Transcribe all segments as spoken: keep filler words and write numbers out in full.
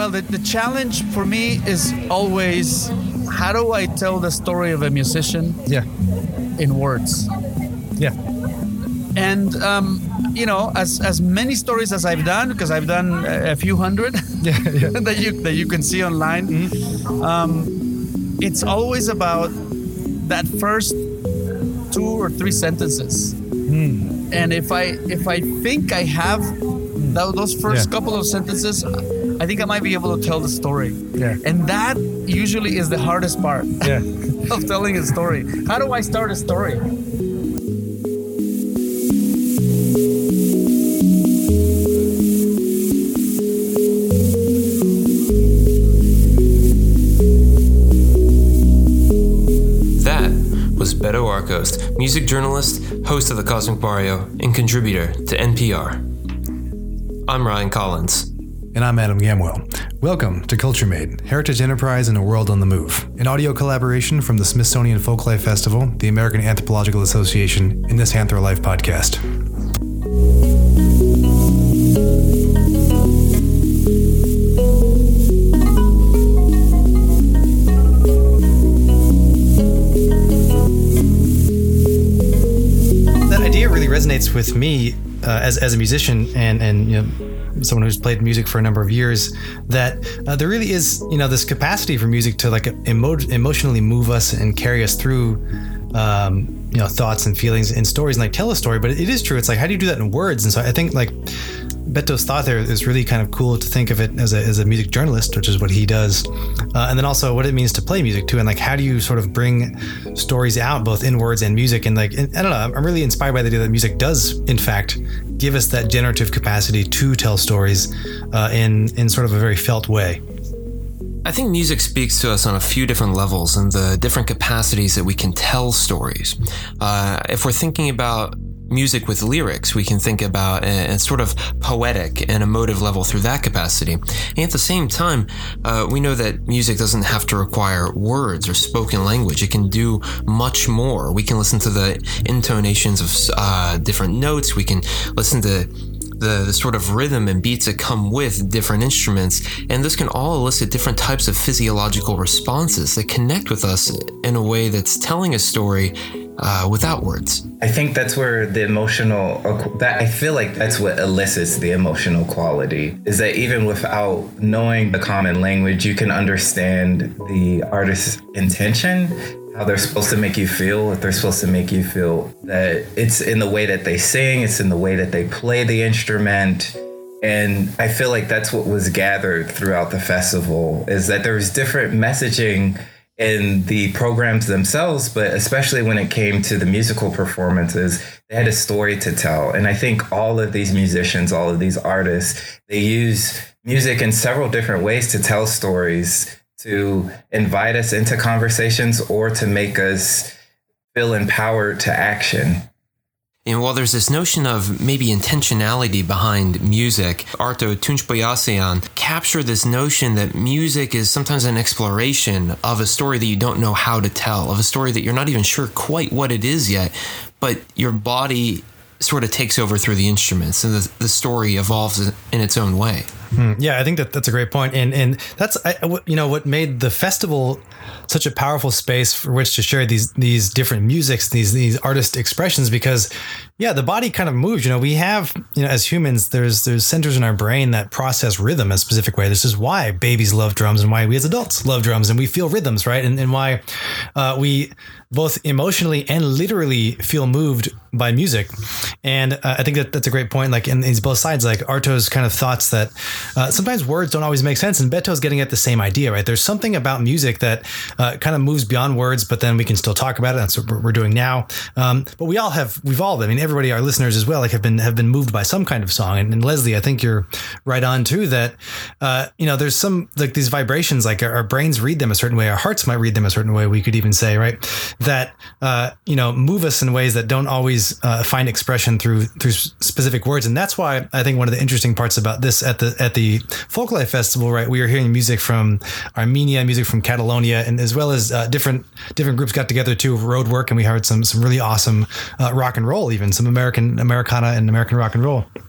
Well, the, the challenge for me is always, how do I tell the story of a musician Yeah. in words? Yeah. And, um, you know, as as many stories as I've done, because I've done a, a few hundred Yeah. Yeah. that you that you can see online, Mm-hmm. um, it's always about that first two or three sentences. Mm. And if I if I think I have th- those first Yeah. couple of sentences, I think I might be able to tell the story. Yeah. And that usually is the hardest part Yeah. of telling a story. How do I start a story? Was Beto Arcos, music journalist, host of the Cosmic Barrio, and contributor to N P R. I'm Ryan Collins. And I'm Adam Gamwell. Welcome to Culture Made, Heritage Enterprise in a World on the Move, an audio collaboration from the Smithsonian Folklife Festival, the American Anthropological Association, and this Anthro Life podcast. Resonates with me uh, as as a musician and and you know someone who's played music for a number of years, that uh, there really is you know this capacity for music to like emo- emotionally move us and carry us through um, you know thoughts and feelings and stories and like tell a story. But it is true. It's like, how do you do that in words? And so I think like Beto's thought there is really kind of cool to think of it as a as a music journalist, which is what he does, uh, and then also what it means to play music too, and like how do you sort of bring stories out both in words and music, and like and, I don't know, I'm really inspired by the idea that music does in fact give us that generative capacity to tell stories uh, in in sort of a very felt way. I think music speaks to us on a few different levels and the different capacities that we can tell stories. Uh, if we're thinking about music with lyrics, we can think about a, a sort of poetic and emotive level through that capacity. And at the same time, uh, we know that music doesn't have to require words or spoken language. It can do much more. We can listen to the intonations of uh, different notes. We can listen to The, the sort of rhythm and beats that come with different instruments, and this can all elicit different types of physiological responses that connect with us in a way that's telling a story uh, without words. I think that's where the emotional, that I feel like that's what elicits the emotional quality, is that even without knowing the common language, you can understand the artist's intention, how they're supposed to make you feel, if they're supposed to make you feel that it's in the way that they sing, it's in the way that they play the instrument. And I feel like that's what was gathered throughout the festival, is that there was different messaging in the programs themselves, but especially when it came to the musical performances, they had a story to tell. And I think all of these musicians, all of these artists, they use music in several different ways to tell stories, to invite us into conversations or to make us feel empowered to action. And while there's this notion of maybe intentionality behind music, Arto Tunçbayasıyan captured this notion that music is sometimes an exploration of a story that you don't know how to tell, of a story that you're not even sure quite what it is yet, but your body sort of takes over through the instruments and the, the story evolves in its own way. Hmm. Yeah, I think that that's a great point. And and that's, I, you know, what made the festival such a powerful space for which to share these these different musics, these these artist expressions, because, yeah, the body kind of moves. You know, we have, you know, as humans, there's there's centers in our brain that process rhythm a specific way. This is why babies love drums and why we as adults love drums and we feel rhythms, right? And, and why uh, we both emotionally and literally feel moved by music. And uh, I think that that's a great point. Like in these both sides, like Arto's kind of thoughts that uh, sometimes words don't always make sense. And Beto's getting at the same idea, right? There's something about music that uh, kind of moves beyond words, but then we can still talk about it. That's what we're doing now. Um, but we all have, we've all, I mean, everybody, our listeners as well, like have been, have been moved by some kind of song. And, and Leslie, I think you're right on too, that, uh, you know, there's some, like these vibrations, like our, our brains read them a certain way. Our hearts might read them a certain way. We could even say, right, that, uh, you know, move us in ways that don't always uh, find expression through, through specific words. And that's why I think one of the interesting parts about this at the, at the Folklife Festival, right, we are hearing music from Armenia, music from Catalonia, and as well as uh, different, different groups got together too, road work. And we heard some, some really awesome uh, rock and roll, even some American Americana and American rock and roll.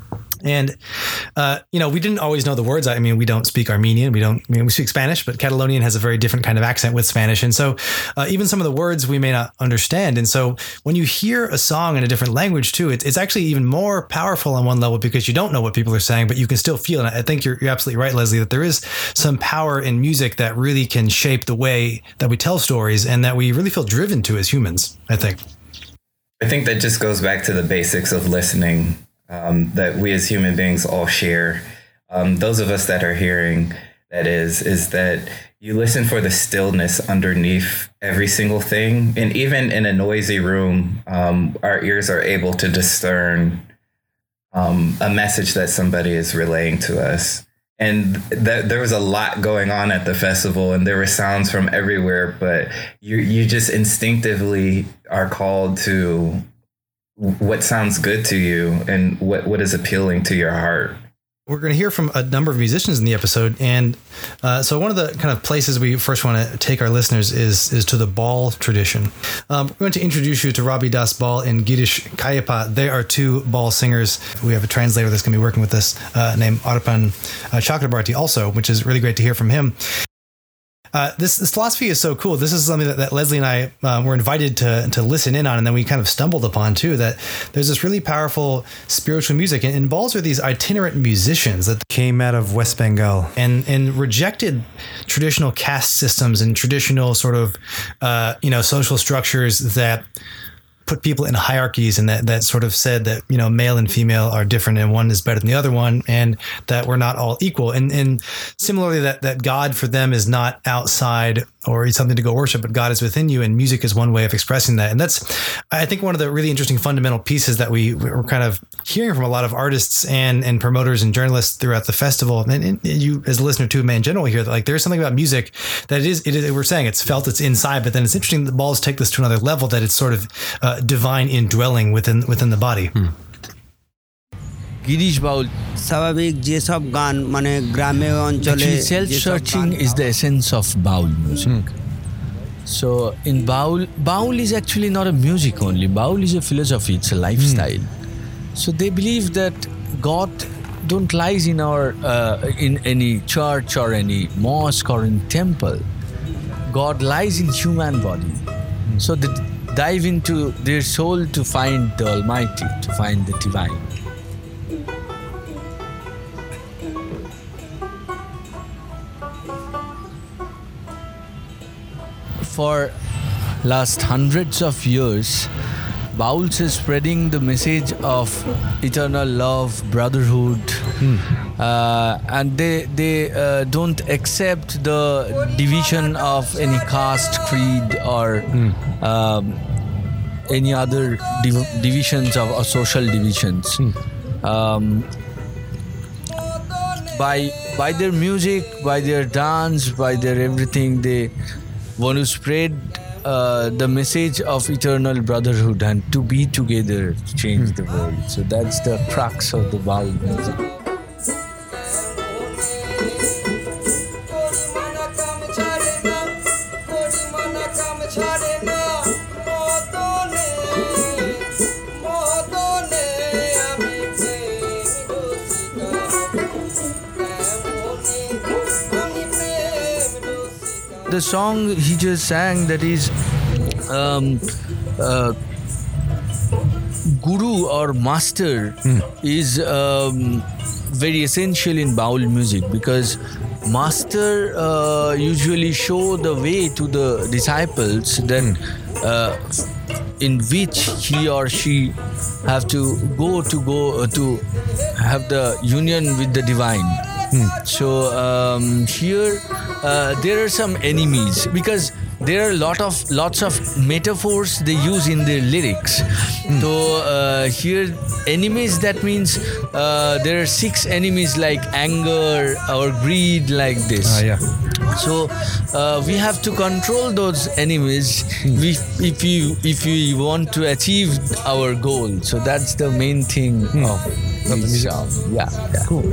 And, uh, you know, we didn't always know the words. I mean, we don't speak Armenian. We don't, I mean, we speak Spanish, but Catalonian has a very different kind of accent with Spanish. And so uh, even some of the words we may not understand. And so when you hear a song in a different language too, it's, it's actually even more powerful on one level because you don't know what people are saying, but you can still feel. And I think you're, you're absolutely right, Leslie, that there is some power in music that really can shape the way that we tell stories and that we really feel driven to as humans, I think. I think that just goes back to the basics of listening. Um, that we as human beings all share. Um, those of us that are hearing, that is, is that you listen for the stillness underneath every single thing. And even in a noisy room, um, our ears are able to discern um, a message that somebody is relaying to us. And th- there was a lot going on at the festival and there were sounds from everywhere, but you you just instinctively are called to what sounds good to you and what, what is appealing to your heart. We're going to hear from a number of musicians in the episode. And uh, so one of the kind of places we first want to take our listeners is is to the Baul tradition. Um, we're going to introduce you to Ravi Das Baul and Girish Kayappa. They are two Baul singers. We have a translator that's going to be working with us uh, named Arpan uh, Chakrabarti also, which is really great to hear from him. Uh, this, this philosophy is so cool. This is something that, that Leslie and I uh, were invited to to listen in on, and then we kind of stumbled upon too, that there's this really powerful spiritual music. And, and Bauls are these itinerant musicians that came out of West Bengal and, and rejected traditional caste systems and traditional sort of, uh, you know, social structures that put people in hierarchies and that, that sort of said that, you know, male and female are different and one is better than the other one and that we're not all equal. And, and similarly, that, that God for them is not outside or it's something to go worship, but God is within you. And music is one way of expressing that. And that's, I think, one of the really interesting fundamental pieces that we were kind of hearing from a lot of artists and, and promoters and journalists throughout the festival. And, and you as a listener too, man, in general here, that like there's something about music that it is, it is, we're saying it's felt, it's inside, but then it's interesting that the Bauls take this to another level, that it's sort of uh, divine indwelling within, within the body. Hmm. Girish Baul স্বাভাবিক যে সব গান মানে গ্রামে অঞ্চলে self searching is the essence of Baul music. Hmm. So in Baul, Baul is actually not a music only. Baul is a philosophy, it's a lifestyle. Hmm. So they believe that God don't lies in our uh, in any church or any mosque or in temple. God lies in human body. Hmm. So they dive into their soul to find the Almighty, to find the divine. For last hundreds of years, Bauls is spreading the message of eternal love, brotherhood, hmm. uh, and they they uh, don't accept the division of any caste, creed, or hmm. um, any other div- divisions of or social divisions. Hmm. Um, by by their music, by their dance, by their everything, they want to spread uh, the message of eternal brotherhood and to be together to change hmm. the world. So that's the crux of the Baul music. The song he just sang, that is um, uh, Guru or Master, mm. is um, very essential in Baul music, because Master uh, usually show the way to the disciples that mm. uh, in which he or she have to go to go uh, to have the union with the divine. Mm. So um, here uh, there are some enemies, because there are a lot of lots of metaphors they use in their lyrics. Mm. So uh, here enemies, that means uh, there are six enemies like anger or greed, like this. Uh, yeah. So uh, we have to control those enemies mm. if, if you if we want to achieve our goal. So that's the main thing mm. of, of the music. Yeah, yeah. Cool.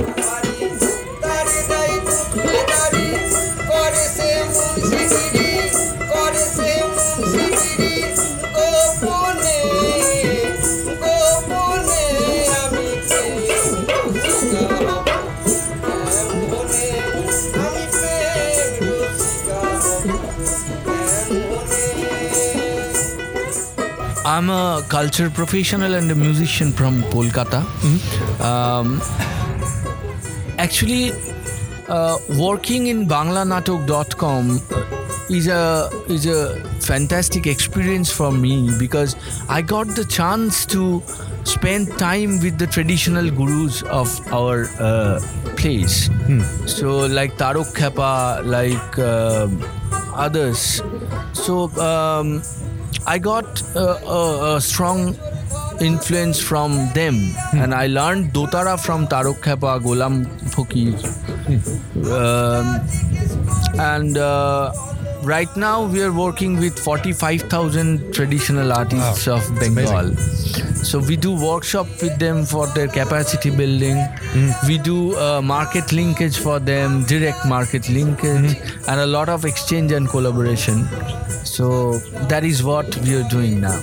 I'm a culture professional and a musician from Kolkata. Mm-hmm. Um, actually, uh, working in bangla natok dot com is a is a fantastic experience for me because I got the chance to spend time with the traditional gurus of our uh, place. Hmm. So like Tarok Khapa, like uh, others. So um, I got uh, a, a strong influence from them, hmm. and I learned Dotara from Tarok Khapa, Golam Fakir. Hmm. Um, and uh, right now we are working with forty-five thousand traditional artists wow. of Bengal. So we do workshop with them for their capacity building. Mm. We do uh, market linkage for them, direct market linkage, mm. and a lot of exchange and collaboration. So that is what we are doing now.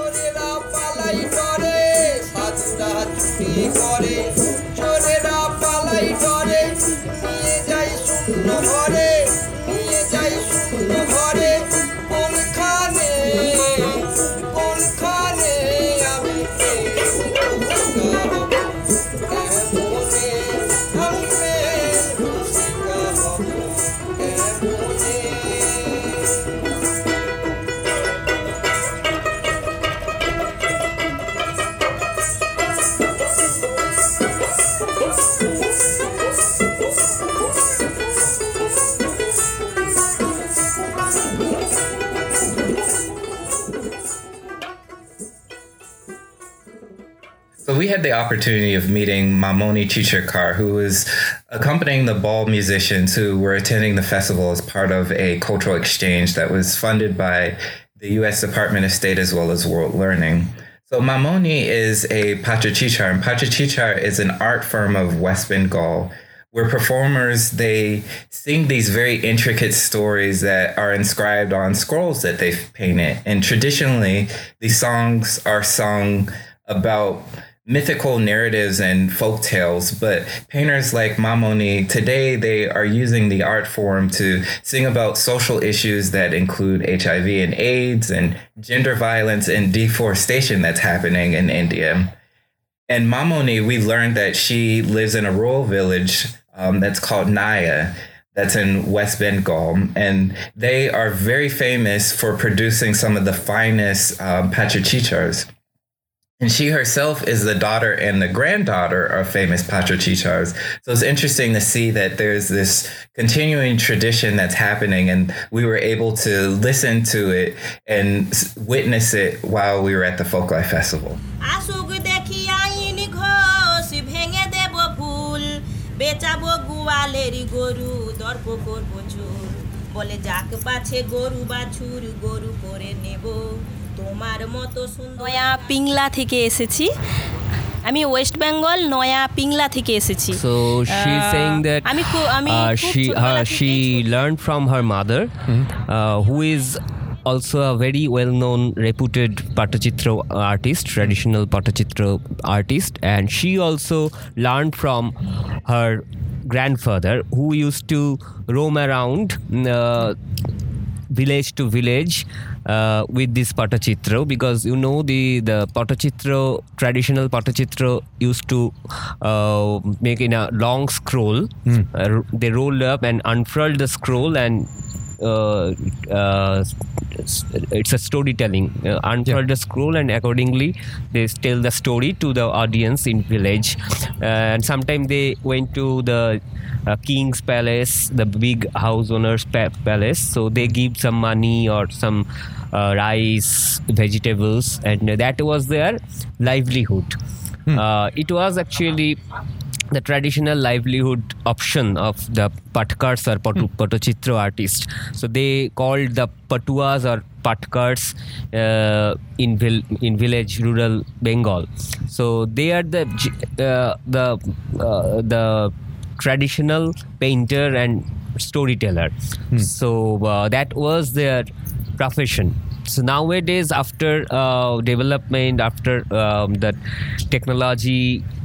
So we had the opportunity of meeting Mamoni Chichirkar, who was accompanying the ball musicians who were attending the festival as part of a cultural exchange that was funded by the U S Department of State as well as World Learning. So Mamoni is a Pachachichar, and Pachachichar is an art form of West Bengal where performers, they sing these very intricate stories that are inscribed on scrolls that they've painted. And traditionally, these songs are sung about mythical narratives and folk tales, but painters like Mamoni today, they are using the art form to sing about social issues that include H I V and AIDS and gender violence and deforestation that's happening in India. And Mamoni, we learned that she lives in a rural village um, that's called Naya, that's in West Bengal, and they are very famous for producing some of the finest um, Pachachichars. And she herself is the daughter and the granddaughter of famous Pachachichars. So it's interesting to see that there's this continuing tradition that's happening, and we were able to listen to it and witness it while we were at the Folklife Festival. নয়া পিংলা থেকে এসেছি আমি West Bengal নয়া পিংলা থেকে এসেছি So she's saying that আমি আমি she uh, she learned from her mother uh, who is also a very well-known reputed Patachitra artist, traditional Patachitra artist, and she also learned from her grandfather who used to roam around uh, village to village uh, with this Patachitra, because you know the the Patachitra, traditional Patachitra used to uh, make in a long scroll. Mm. Uh, they rolled up and unfurled the scroll, and uh, uh, it's a storytelling. Uh, unfurl yeah. the scroll, and accordingly they tell the story to the audience in village. Uh, and sometimes they went to the uh, king's palace, the big house owner's pa- palace. So they give some money or some uh, rice, vegetables, and that was their livelihood. Hmm. Uh, it was actually the traditional livelihood option of the Patkars or Patu, mm. Patachitra artists. So they called the Patuas or Patkars uh, in vil- in village rural Bengal. So they are the uh, the uh, the traditional painter and storyteller. Mm. So uh, that was their profession. So nowadays, after uh, development, after um, the technology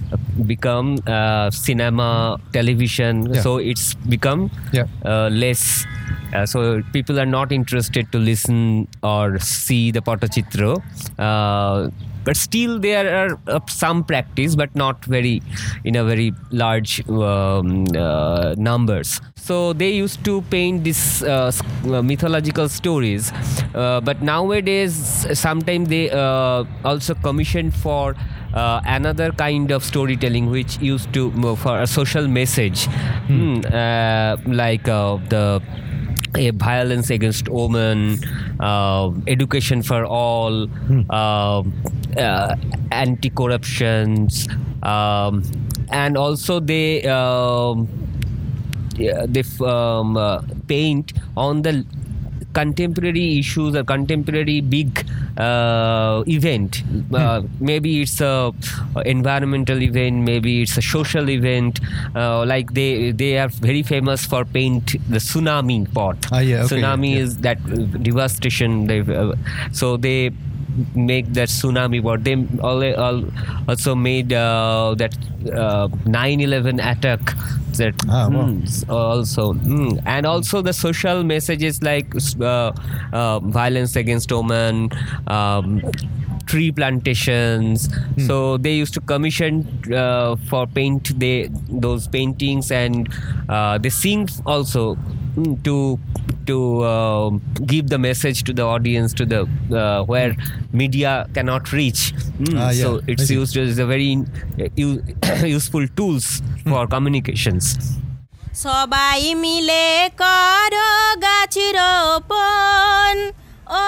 become uh, cinema, television. Yeah. So it's become Yeah. uh, less. Uh, so people are not interested to listen or see the Patachitra. Uh, but still there are uh, some practice, but not very in a very large um, uh, numbers. So they used to paint these uh, mythological stories, uh, but nowadays sometimes they uh, also commission for uh, another kind of storytelling, which used to for a social message, hmm. Mm, uh, like uh, the a violence against women, uh, education for all, hmm. uh, uh, anti-corruptions, um, and also they um, yeah, they um, uh, paint on the contemporary issues or contemporary big uh, event. Uh, maybe it's a environmental event, maybe it's a social event. Uh, like they they are very famous for paint the tsunami part. Ah, yeah, okay, tsunami yeah. is that uh, devastation. They uh, so they make that tsunami part. They al- also made uh, that uh, nine eleven attack. That Ah, wow. mm, also mm, and also the social messages like uh, uh, violence against women, um, tree plantations. Hmm. So they used to commission uh, for paint they those paintings, and uh, they sing also mm, to to uh, give the message to the audience, to the uh, where media cannot reach. Mm, Ah, yeah. So it's I see. used as a very uh, u- useful tools for communications. সবাই মিলে করো গাছ রোপণ ও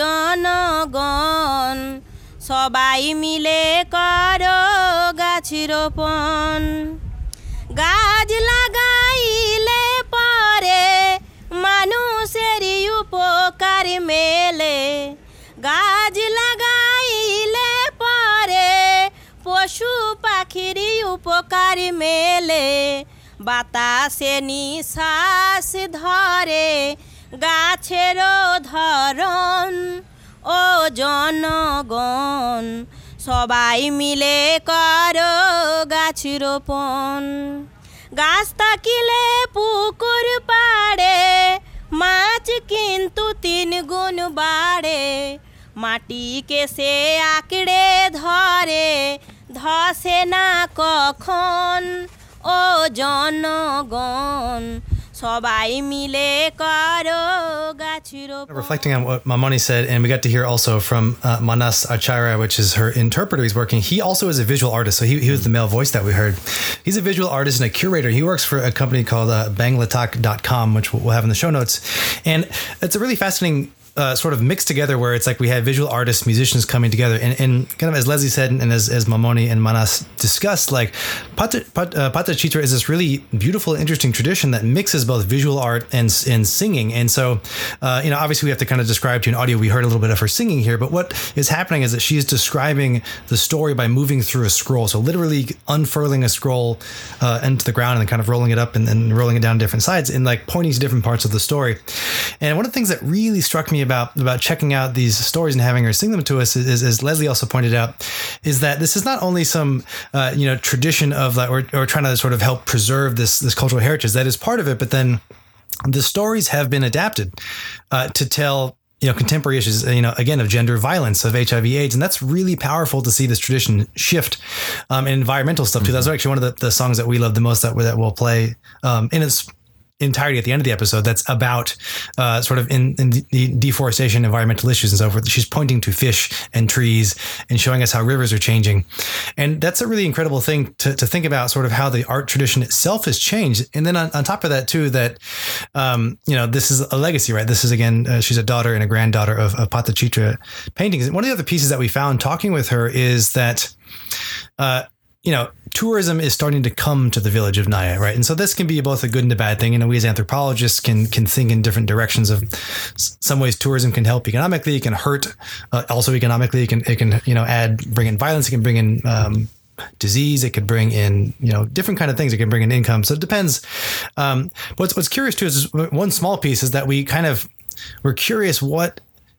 জনগণ, সবাই মিলে করো গাছ রোপণ। গাছ লাগাইলে পরে মানুষেরই উপকার মেলে, গাছ লাগাইলে পরে পশু পাখিরই উপকার মেলে। বাতাসে নিঃশ্বাস ধরে গাছেরও ধরন ও জনগণ, সবাই মিলে করো গাছ রোপণ। গাছ থাকিলে পুকুর পাড়ে মাছ কিন্তু তিন গুণ বাড়ে, মাটিকে সে আঁকড়ে ধরে ধসে না কখন ও জনগণ, সবাই মিলে করো গাছ রোপণ। Reflecting on what Mamoni said, and we got to hear also from uh, Manas Acharya, which is her interpreter he's working. He also is a visual artist, so he, he was the male voice that we heard. He's a visual artist and a curator. He works for a company called uh, banglatak dot com, which we'll have in the show notes. And it's a really fascinating Uh, sort of mixed together, where it's like we have visual artists, musicians coming together, and, and kind of as Leslie said, and as, as Mamoni and Manas discussed, like Pata, Pat, uh, Patachitra is this really beautiful, interesting tradition that mixes both visual art and and singing. And so, uh, you know, obviously we have to kind of describe to you in audio. We heard a little bit of her singing here, but what is happening is that she is describing the story by moving through a scroll. So literally unfurling a scroll uh, into the ground and then kind of rolling it up and then rolling it down different sides and like pointing to different parts of the story. And one of the things that really struck me about about checking out these stories and having her sing them to us is, is as Leslie also pointed out, is that this is not only some uh, you know tradition of like or, or trying to sort of help preserve this this cultural heritage that is part of it, but then the stories have been adapted uh, to tell you know contemporary issues, you know again of gender violence, of H I V AIDS, and that's really powerful to see this tradition shift um, and environmental stuff too. That's actually one of the, the songs that we love the most that that we'll play um, in its entirety at the end of the episode, that's about uh, sort of in, in the deforestation, environmental issues and so forth. She's pointing to fish and trees and showing us how rivers are changing. And that's a really incredible thing to, to think about, sort of how the art tradition itself has changed. And then on, on top of that too, that, um, you know, this is a legacy, right? This is again, uh, she's a daughter and a granddaughter of, of Patachitra paintings. And one of the other pieces that we found talking with her is that, uh, you know, tourism is starting to come to the village of Naya, right? And so this can be both a good and a bad thing. You know, we as anthropologists can can think in different directions of some ways tourism can help economically, it can hurt uh, also economically, it can, it can, you know, add, bring in violence, it can bring in um, disease, it could bring in, you know, different kind of things, it can bring in income. So it depends. Um, but what's, what's curious too is one small piece is that we kind of, we're curious what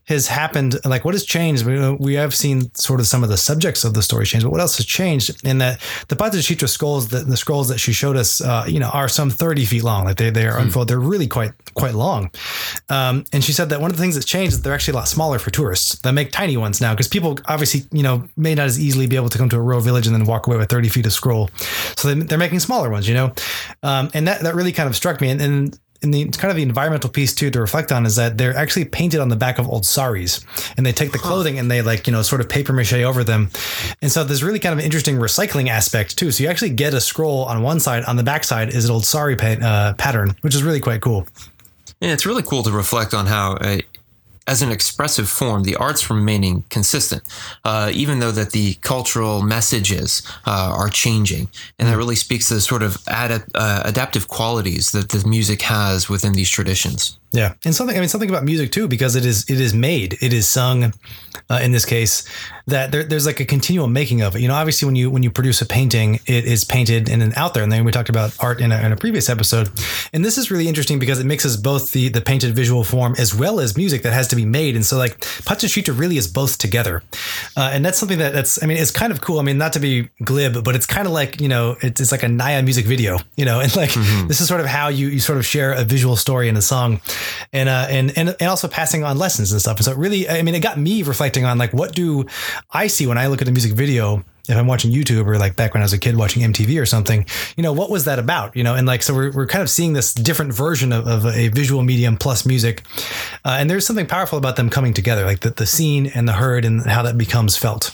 has happened? Like, what has changed? We, we have seen sort of some of the subjects of the story change, but what else has changed? In that the Patachitra scrolls, the, the scrolls that she showed us, uh, you know, are some thirty feet long. Like they they are mm. unfolded. They're really quite quite long. Um, and she said that one of the things that's changed is they're actually a lot smaller for tourists. They make tiny ones now because people obviously, you know, may not as easily be able to come to a rural village and then walk away with thirty feet of scroll. So they, they're making smaller ones, you know, um, and that that really kind of struck me. And, and And the kind of the environmental piece too to reflect on is that they're actually painted on the back of old saris, and they take the clothing and they like, you know, sort of paper mache over them. And so there's really kind of an interesting recycling aspect too. So you actually get a scroll on one side, on the back side is an old sari pa- uh, pattern, which is really quite cool. Yeah, it's really cool to reflect on how, uh, as an expressive form, the art's remaining consistent, uh, even though that the cultural messages uh, are changing. And that really speaks to the sort of ad- uh, adaptive qualities that the music has within these traditions. Yeah. And something, I mean, something about music too, because it is, it is made, it is sung uh, in this case, that there, there's like a continual making of it. You know, obviously when you, when you produce a painting, it is painted and then out there. And then we talked about art in a, in a previous episode. And this is really interesting because it mixes both the, the painted visual form as well as music that has to be made. And so like Patachitra really is both together. Uh, and that's something that that's, I mean, it's kind of cool. I mean, not to be glib, but it's kind of like, you know, it's, it's like a Naya music video, you know, and like, mm-hmm. this is sort of how you, you sort of share a visual story in a song. And, uh, and, and, and also passing on lessons and stuff. And so it really, I mean, it got me reflecting on like, what do I see when I look at a music video, if I'm watching YouTube or like back when I was a kid watching M T V or something, you know, what was that about? You know, and like, so we're, we're kind of seeing this different version of, of a visual medium plus music. Uh, and there's something powerful about them coming together, like the, the seen and the heard and how that becomes felt.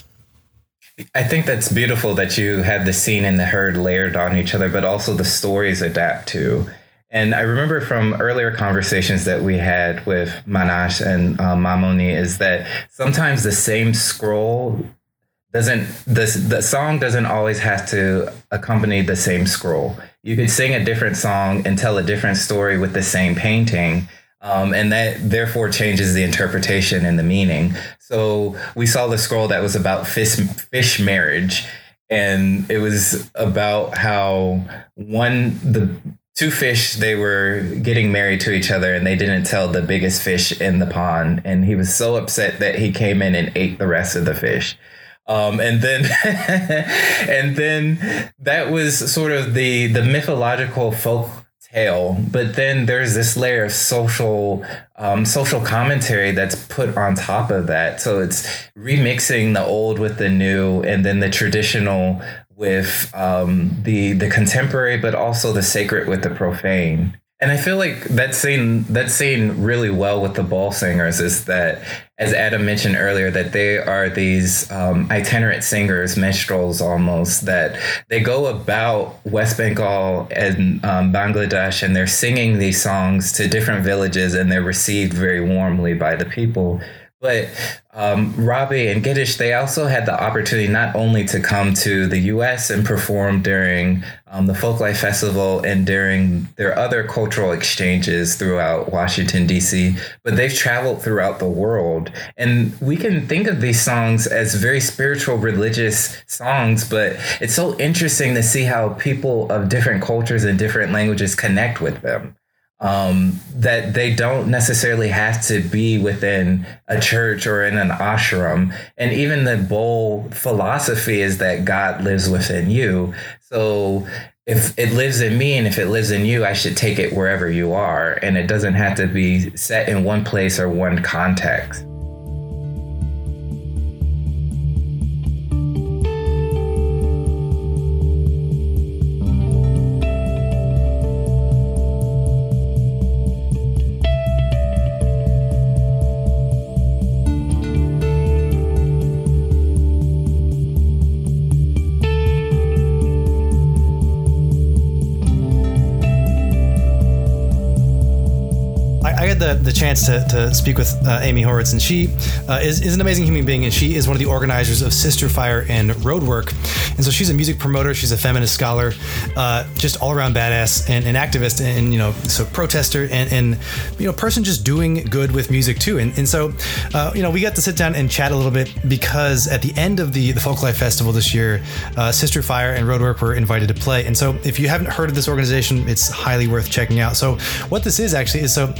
I think that's beautiful that you have the seen and the heard layered on each other, but also the stories adapt to. And I remember from earlier conversations that we had with Manash and uh, Mamoni is that sometimes the same scroll doesn't, the, the song doesn't always have to accompany the same scroll. You could sing a different song and tell a different story with the same painting. Um, and that therefore changes the interpretation and the meaning. So we saw the scroll that was about fish, fish marriage. And it was about how one, the two fish, they were getting married to each other and they didn't tell the biggest fish in the pond. And he was so upset that he came in and ate the rest of the fish. Um, and then and then that was sort of the, the mythological folk tale. But then there's this layer of social um, social commentary that's put on top of that. So it's remixing the old with the new and then the traditional with um, the the contemporary, but also the sacred with the profane. And I feel like that's seen that's seen really well with the ball singers is that, as Adam mentioned earlier, that they are these um, itinerant singers, minstrels almost, that they go about West Bengal and um, Bangladesh, and they're singing these songs to different villages, and they're received very warmly by the people. But um, Rabi and Giddish, they also had the opportunity not only to come to the U S and perform during um, the Folklife Festival and during their other cultural exchanges throughout Washington, D C, but they've traveled throughout the world. And we can think of these songs as very spiritual, religious songs, but it's so interesting to see how people of different cultures and different languages connect with them. Um, that they don't necessarily have to be within a church or in an ashram. And even the bowl philosophy is that God lives within you. So if it lives in me and if it lives in you, I should take it wherever you are. And it doesn't have to be set in one place or one context. The, the chance to, to speak with uh, Amy Horowitz, and she uh, is, is an amazing human being, and she is one of the organizers of Sister Fire and Roadwork. And so she's a music promoter, she's a feminist scholar, uh, just all around badass and an activist, and, and you know, so protester and, and you know, person just doing good with music too. And, and so, uh, you know, we got to sit down and chat a little bit because at the end of the, the Folklife Festival this year, uh, Sister Fire and Roadwork were invited to play. And so if you haven't heard of this organization, it's highly worth checking out. So what this is actually is, so Amy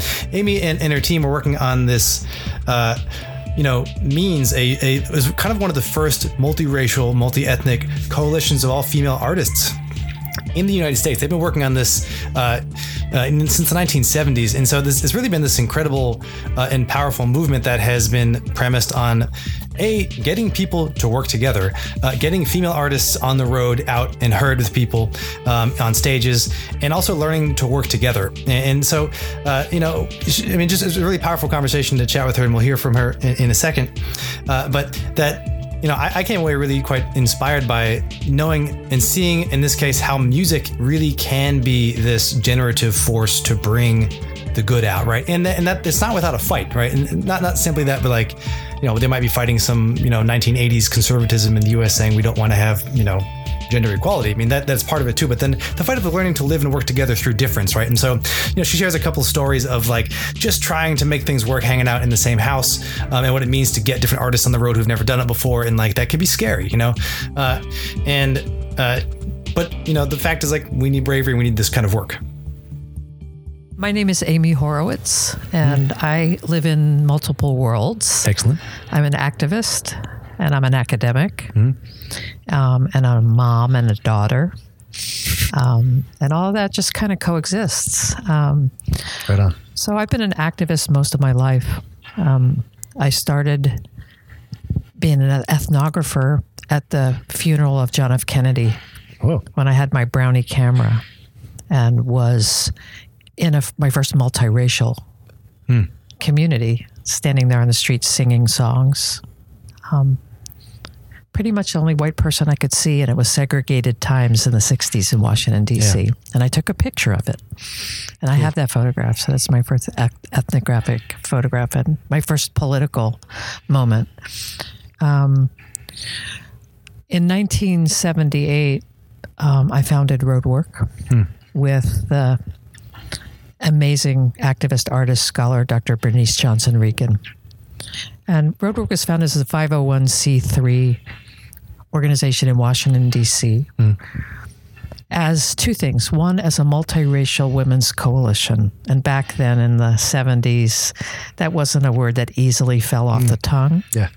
Amy and, and her team were working on this, uh, you know, means a, a it was kind of one of the first multiracial, multi-ethnic coalitions of all female artists in the United States. They've been working on this uh, uh, in, since the nineteen seventies. And so this has really been this incredible uh, and powerful movement that has been premised on A, getting people to work together, uh, getting female artists on the road out and heard with people um, on stages, and also learning to work together. And, and so, uh, you know, I mean, just it's a really powerful conversation to chat with her, and we'll hear from her in, in a second. Uh, but that, you know, I, I came away really quite inspired by knowing and seeing, in this case, how music really can be this generative force to bring the good out, right? And that, and that it's not without a fight, right? And not not simply that, but like, you know, they might be fighting some, you know, nineteen eighties conservatism in the U S saying we don't want to have, you know, gender equality. I mean, that that's part of it too. But then the fight of the learning to live and work together through difference, right? And so, you know, she shares a couple of stories of like just trying to make things work, hanging out in the same house, um, and what it means to get different artists on the road who've never done it before, and like that could be scary, you know. Uh, and uh, but you know, the fact is like we need bravery, we need this kind of work. My name is Amy Horowitz, and mm. I live in multiple worlds. Excellent. I'm an activist, and I'm an academic, mm. um, and I'm a mom and a daughter. Um, and all of that just kind of coexists. Um, right on. So I've been an activist most of my life. Um, I started being an ethnographer at the funeral of John F. Kennedy. Whoa. When I had my Brownie camera and was in a, my first multiracial hmm. community, standing there on the street singing songs. Um, pretty much the only white person I could see, and it was segregated times in the sixties in Washington, D C. Yeah. And I took a picture of it. And I have that photograph, so that's my first ethnographic photograph and my first political moment. Um, in nineteen seventy-eight, um, I founded Roadwork hmm. with the amazing activist, artist, scholar, Doctor Bernice Johnson Regan. And Roadwork was founded as a five oh one c three organization in Washington, D C mm. as two things. One, as a multiracial women's coalition. And back then in the seventies, that wasn't a word that easily fell off mm. the tongue. Yeah.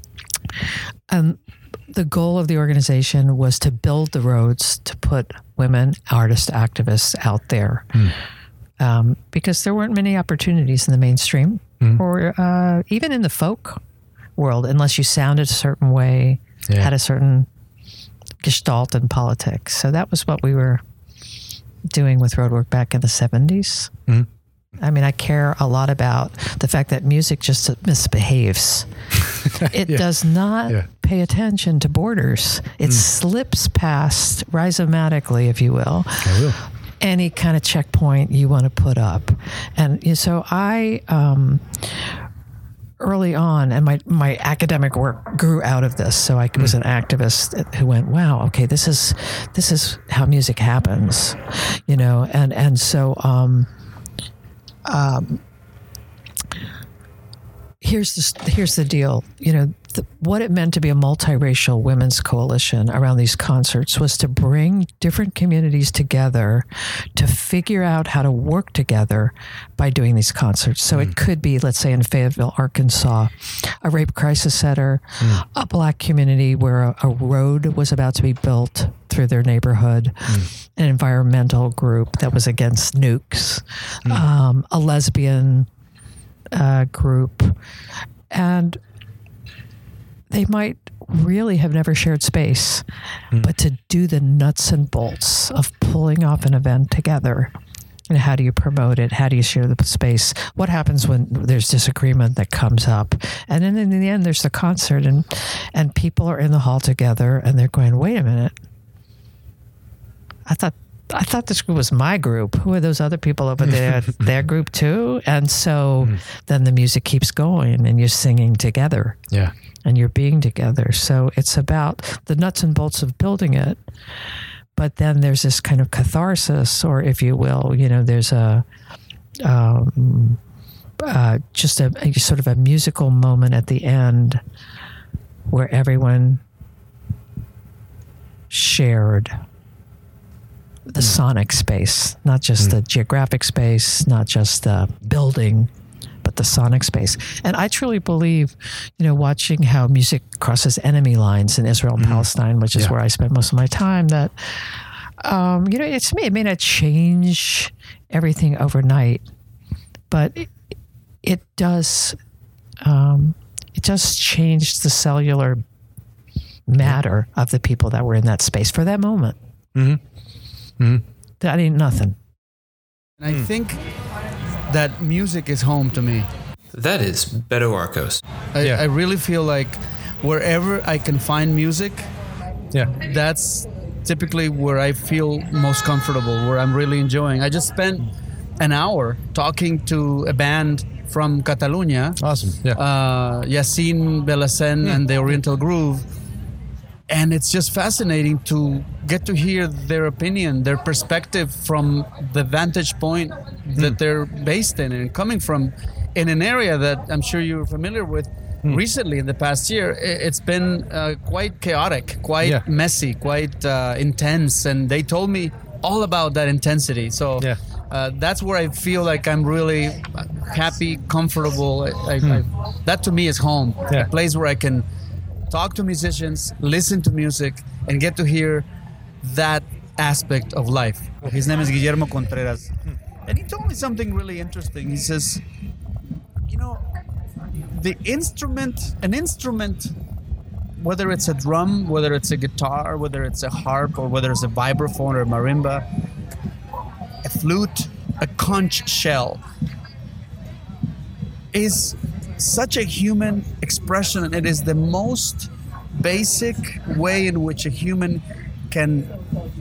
Um, the goal of the organization was to build the roads to put women, artists, activists out there. Mm. Um, because there weren't many opportunities in the mainstream mm. or uh, even in the folk world, unless you sounded a certain way, yeah. had a certain gestalt in politics. So that was what we were doing with Roadwork back in the seventies. Mm. I mean, I care a lot about the fact that music just misbehaves. It yeah. does not yeah. pay attention to borders. It mm. slips past rhizomatically, if you will. I will. Any kind of checkpoint you want to put up. And so I, um, early on, and my, my academic work grew out of this. So I was an activist who went, wow, okay, this is, this is how music happens, you know? And, and so, um, um, here's the, here's the deal, you know, the, what it meant to be a multiracial women's coalition around these concerts was to bring different communities together to figure out how to work together by doing these concerts. So mm. it could be, let's say in Fayetteville, Arkansas, a rape crisis center, mm. a black community where a, a road was about to be built through their neighborhood, mm. an environmental group that was against nukes, mm. um, a lesbian uh, group, and they might really have never shared space, mm. but to do the nuts and bolts of pulling off an event together. And how do you promote it? How do you share the space? What happens when there's disagreement that comes up? And then in the end, there's the concert, and and people are in the hall together, and they're going, wait a minute. I thought I thought this group was my group. Who are those other people over there? Their group too? And so mm. then the music keeps going, and you're singing together. Yeah. And you're being together. So it's about the nuts and bolts of building it. But then there's this kind of catharsis, or if you will, you know, there's a um, uh, just a, a sort of a musical moment at the end where everyone shared the mm. sonic space, not just mm. the geographic space, not just the building, the sonic space. And I truly believe, you know, watching how music crosses enemy lines in Israel and mm. Palestine, which is yeah. where I spend most of my time, that, um, you know, it's me. It may not change everything overnight, but it, it does, um, it does change the cellular matter of the people that were in that space for that moment. Mm-hmm. Mm-hmm. That ain't nothing. And I think that music is home to me. That is Beto Arcos. I, yeah. I really feel like wherever I can find music, yeah, that's typically where I feel most comfortable, where I'm really enjoying. I just spent an hour talking to a band from Catalonia. Awesome. Yeah. Uh, Yassine Belhacen yeah. and the Oriental Groove. And it's just fascinating to get to hear their opinion, their perspective from the vantage point that mm. they're based in and coming from in an area that I'm sure you're familiar with. Mm. Recently, in the past year, it's been uh, quite chaotic, quite yeah. messy, quite uh, intense. And they told me all about that intensity. So yeah. uh, that's where I feel like I'm really happy, comfortable. I, I, mm. I, that to me is home, yeah. a place where I can talk to musicians, listen to music, and get to hear that aspect of life. His name is Guillermo Contreras. And he told me something really interesting. He says, you know, the instrument, an instrument, whether it's a drum, whether it's a guitar, whether it's a harp, or whether it's a vibraphone or a marimba, a flute, a conch shell, is such a human expression, and it is the most basic way in which a human can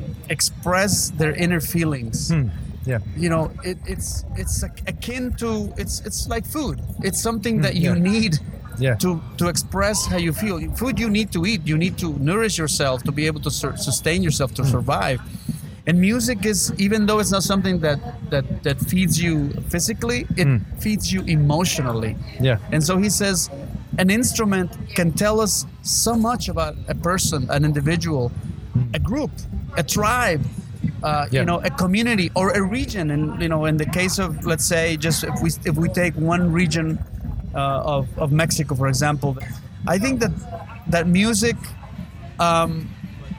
express their inner feelings. Hmm. Yeah. You know, it, it's it's akin to it's it's like food. It's something that you yeah. need yeah. to to express how you feel. Food you need to eat. You need to nourish yourself to be able to sur- sustain yourself to mm. survive. And music is, even though it's not something that that, that feeds you physically, it mm. feeds you emotionally. Yeah. And so he says, an instrument can tell us so much about a person, an individual, mm. a group, a tribe, uh, yeah. you know, a community or a region. And you know, in the case of, let's say, just if we if we take one region uh, of of Mexico, for example, I think that that music um,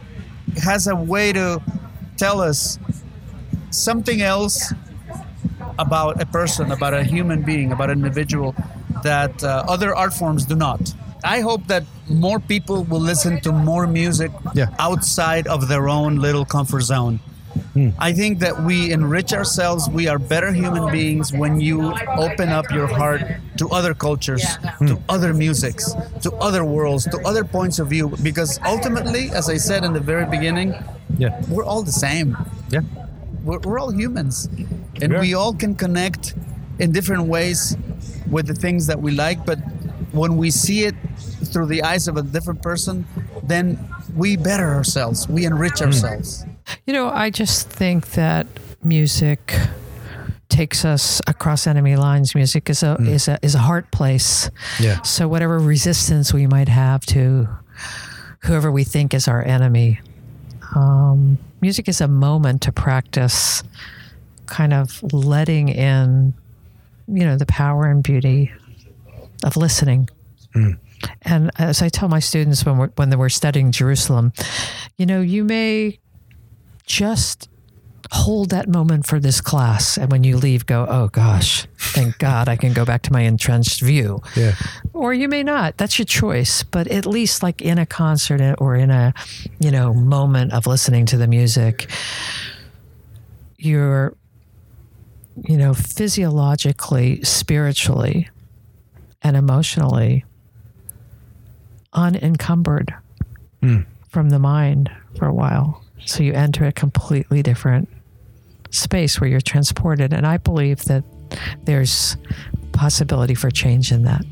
has a way to tell us something else about a person, about a human being, about an individual that uh, other art forms do not. I hope that more people will listen to more music yeah. outside of their own little comfort zone. Mm. I think that we enrich ourselves. We are better human beings when you open up your heart to other cultures, mm. to other musics, to other worlds, to other points of view. Because ultimately, as I said in the very beginning, yeah. we're all the same. Yeah, we're, we're all humans, and yeah. we all can connect in different ways with the things that we like. But when we see it through the eyes of a different person, then we better ourselves. We enrich ourselves. You know, I just think that music takes us across enemy lines. Music is a mm. is a is a heart place. Yeah. So whatever resistance we might have to whoever we think is our enemy, um, music is a moment to practice kind of letting in, you know, the power and beauty of listening. Mm. And as I tell my students when we're, when we're studying Jerusalem, you know, you may just hold that moment for this class, and when you leave, go, oh gosh, thank God I can go back to my entrenched view. Yeah. Or you may not. That's your choice. But at least like in a concert or in a, you know, moment of listening to the music, you're, you know, physiologically, spiritually, and emotionally unencumbered mm. from the mind for a while. So you enter a completely different space where you're transported. And I believe that there's possibility for change in that.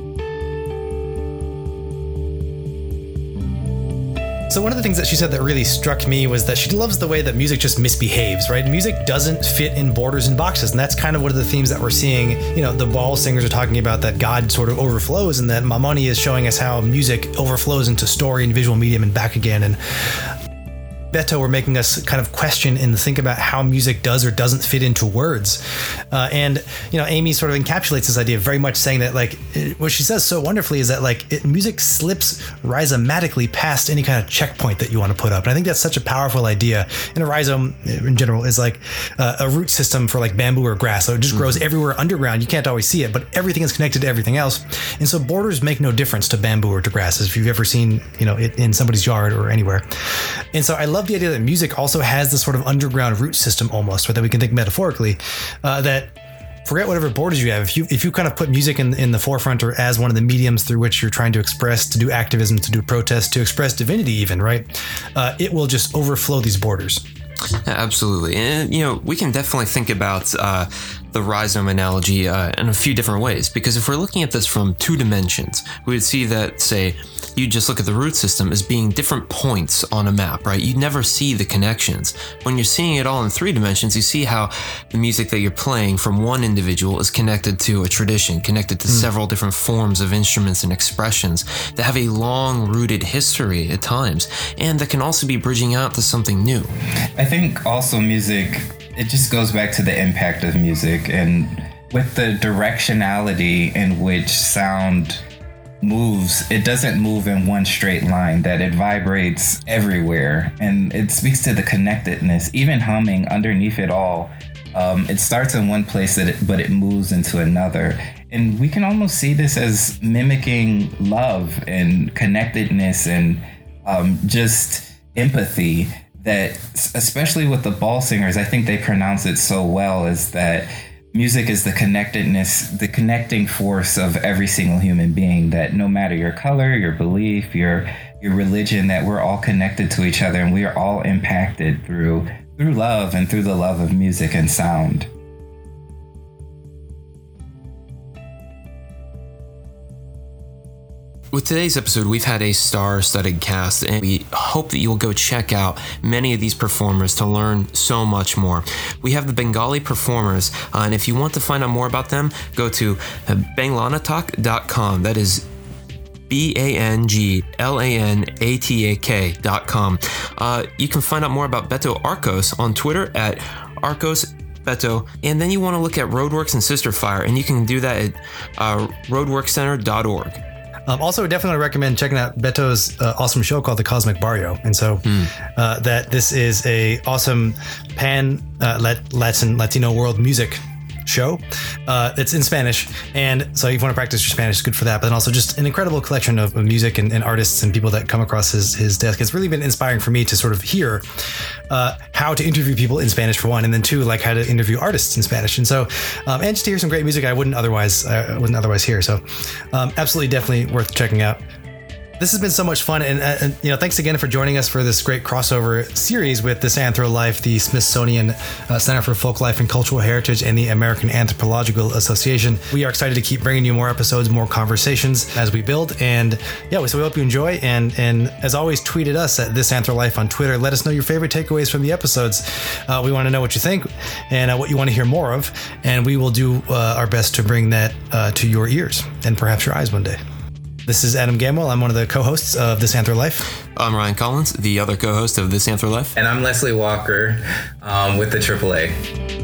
So one of the things that she said that really struck me was that she loves the way that music just misbehaves, right? Music doesn't fit in borders and boxes. And that's kind of one of the themes that we're seeing. You know, the Baal singers are talking about that God sort of overflows, and that Maimonides is showing us how music overflows into story and visual medium and back again. And Beto were making us kind of question and think about how music does or doesn't fit into words. Uh, and, you know, Amy sort of encapsulates this idea very much saying that, like, it, what she says so wonderfully is that, like, it, music slips rhizomatically past any kind of checkpoint that you want to put up. And I think that's such a powerful idea. And a rhizome in general is like uh, a root system for like bamboo or grass. So it just mm-hmm. grows everywhere underground. You can't always see it, but everything is connected to everything else. And so borders make no difference to bamboo or to grass, if you've ever seen, you know, it in somebody's yard or anywhere. And so I love the idea that music also has this sort of underground root system almost, or that we can think metaphorically, uh, that forget whatever borders you have. If you if you kind of put music in, in the forefront or as one of the mediums through which you're trying to express, to do activism, to do protest, to express divinity even, right? Uh, it will just overflow these borders. Absolutely. And, you know, we can definitely think about uh, the rhizome analogy uh, in a few different ways, because if we're looking at this from two dimensions, we would see that, say, you just look at the root system as being different points on a map, right? You never see the connections. When you're seeing it all in three dimensions, you see how the music that you're playing from one individual is connected to a tradition, connected to mm. several different forms of instruments and expressions that have a long-rooted history at times, and that can also be bridging out to something new. I think also music, it just goes back to the impact of music, and with the directionality in which sound moves, it doesn't move in one straight line, that it vibrates everywhere, and it speaks to the connectedness. Even humming underneath it all, um, it starts in one place, that it, but it moves into another. And we can almost see this as mimicking love and connectedness and um, just empathy, that especially with the ball singers, I think they pronounce it so well, is that music is the connectedness, the connecting force of every single human being, that no matter your color, your belief, your your religion, that we're all connected to each other, and we are all impacted through through love and through the love of music and sound. With today's episode, we've had a star-studded cast, and we hope that you'll go check out many of these performers to learn so much more. We have the Bengali performers, uh, and if you want to find out more about them, go to banglanatak dot com. That is B A N G L A N A T A K dot com. Uh, you can find out more about Beto Arcos on Twitter at Arcos Beto, and then you want to look at Roadworks and Sister Fire, and you can do that at uh, roadworks center dot org. Um, also, definitely recommend checking out Beto's uh, awesome show called The Cosmic Barrio. And so mm. uh, that this is a awesome pan uh, Latin Latino world music show. Uh, it's in Spanish. And so if you want to practice your Spanish, it's good for that. But then also just an incredible collection of, of music and, and artists and people that come across his, his desk. It's really been inspiring for me to sort of hear uh, how to interview people in Spanish, for one, and then two, like how to interview artists in Spanish. And so, um, and just to hear some great music I wouldn't otherwise, uh, wouldn't otherwise hear. So um, absolutely, definitely worth checking out. This has been so much fun, and, and you know, thanks again for joining us for this great crossover series with This Anthro Life, the Smithsonian uh, Center for Folk Life and Cultural Heritage, and the American Anthropological Association. We are excited to keep bringing you more episodes, more conversations as we build, and yeah, so we hope you enjoy. And and as always, tweet at us at This Anthro Life on Twitter. Let us know your favorite takeaways from the episodes. Uh, we want to know what you think and uh, what you want to hear more of, and we will do uh, our best to bring that uh, to your ears and perhaps your eyes one day. This is Adam Gamwell. I'm one of the co-hosts of This Anthro Life. I'm Ryan Collins, the other co-host of This Anthro Life. And I'm Leslie Walker um, with the triple A.